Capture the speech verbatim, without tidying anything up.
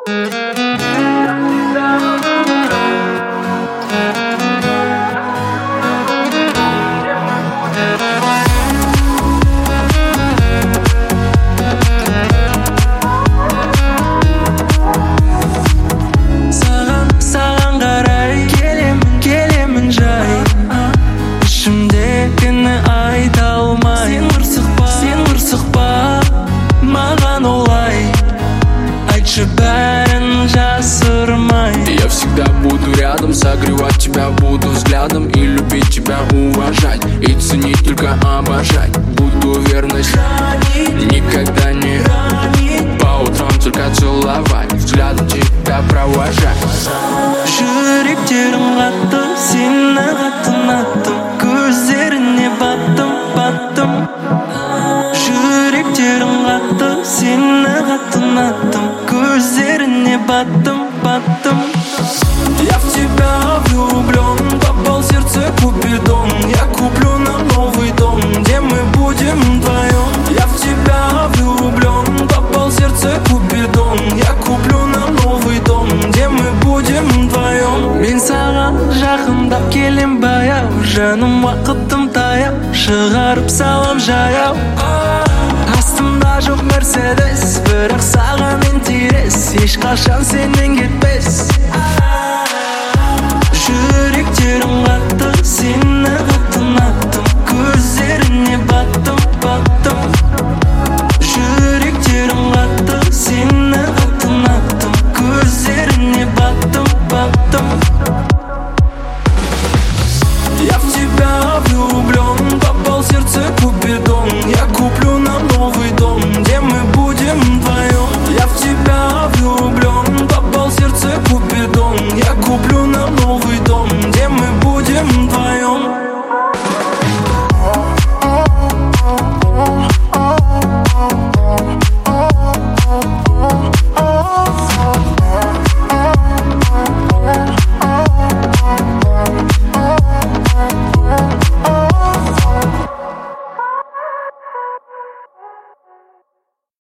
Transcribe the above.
Я всегда буду рядом, согревать тебя буду взглядом и любить тебя, уважать и ценить, только обожать. Буду верность хранить, никогда не ранить, по утрам только целовать, взглядом тебя провожать. Жүректерім қатты, сені қатты ұнаттым, көздеріне баттым, баттым. Жүректерім қатты, сені қатты ұнаттым, көздеріне баттым, баттым. Я в тебя влюблен, попал в сердце Купидон. Я куплю нам новый дом, где мы будем вдвоем. Я в тебя влюблен, попал в сердце Купидон. Я куплю нам новый дом, где мы будем вдвоем. Мен саған жақындап келем баяу, жаным уақытым таяу, шығарып салам жаяу. Астымда жоқ Мерседес, бірақ саған интерес, ешқашан сен